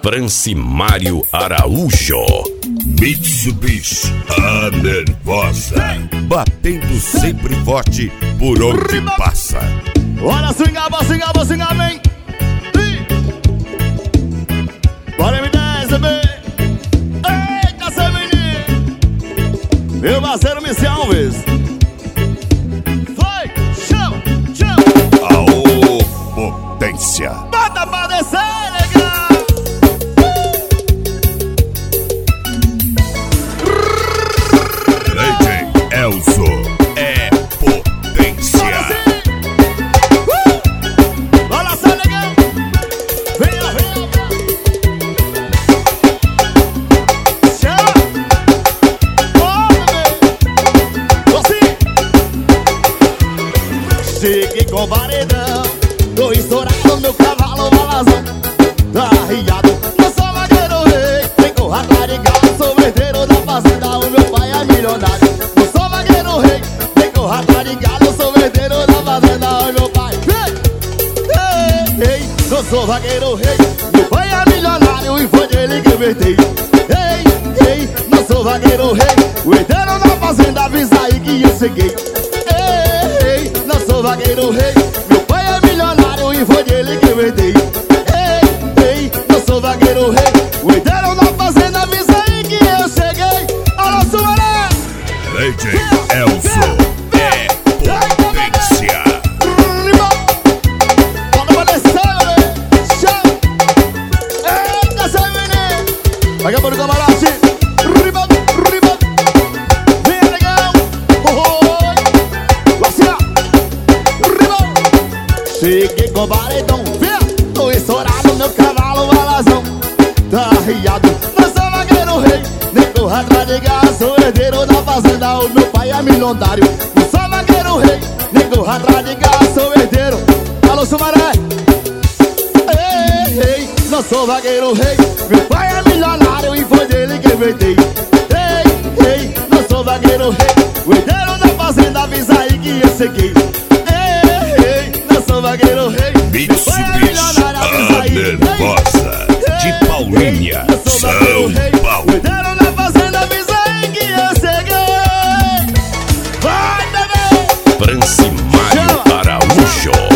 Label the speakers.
Speaker 1: Francimário Araújo.
Speaker 2: Mitsubishi, a nervosa, batendo sempre forte por onde passa.
Speaker 3: Olha, swingava, vem. Bora M10, bebê. Eita, seu menino. Meu parceiro Missão Alves. Foi, chama.
Speaker 2: Aô, potência.
Speaker 3: Bota pra descer, legal.
Speaker 2: DJ Elzo é potência.
Speaker 3: Olha só, legal. Vem. Chama. Ó, bebê. Assim. Cheguei com paredão. Tô estourado, meu cavalo balazão. Tá arriado, não sou vaqueiro rei. Tem corra atrás de galo, sou herdeiro da fazenda. O meu pai é milionário. Não sou vaqueiro rei. Tem corra atrás de galo, sou herdeiro da fazenda. O meu pai, ei, não sou vaqueiro rei. Meu pai é milionário e foi dele que eu herdei. Ei, não sou vaqueiro rei. O herdeiro da fazenda, avisa aí que eu cheguei. Ei, não sou vaqueiro rei. Meu pai é milionário e foi dele que eu herdei. Ei, não sou vaqueiro rei. O herdeiro da fazenda, avisa aí que eu cheguei. Alô, Sumaré!
Speaker 2: DJ Elzo é potência.
Speaker 3: Bota pra descer, bebê. Chama. Eita, seu menino. Pega por camarote. Riba. Vem, legal. Oi. Lacia. Riba. Cheguei com paredão. Vem. Tô estourado, meu cavalo balazão. Tá arriado. Não sou vaqueiro rei. Nem corra atrás de gás. Sou herdeiro da fazenda. O meu pai é milionário. Não sou vaqueiro rei. Nem corra atrás de gás. Sou herdeiro. Alô, Sumaré. Ei, não sou vaqueiro rei. Meu pai é milionário e foi dele que eu herdei. Ei, não sou vaqueiro rei. O herdeiro da fazenda, avisa aí que eu cheguei. Ei, não sou vaqueiro rei.
Speaker 2: Mitsubishi, a nervosa, de Paulínia, São Paulo.
Speaker 3: O herdeiro da fazenda, avisa aí que eu cheguei. Vai, bebê.
Speaker 1: Francimário Araújo.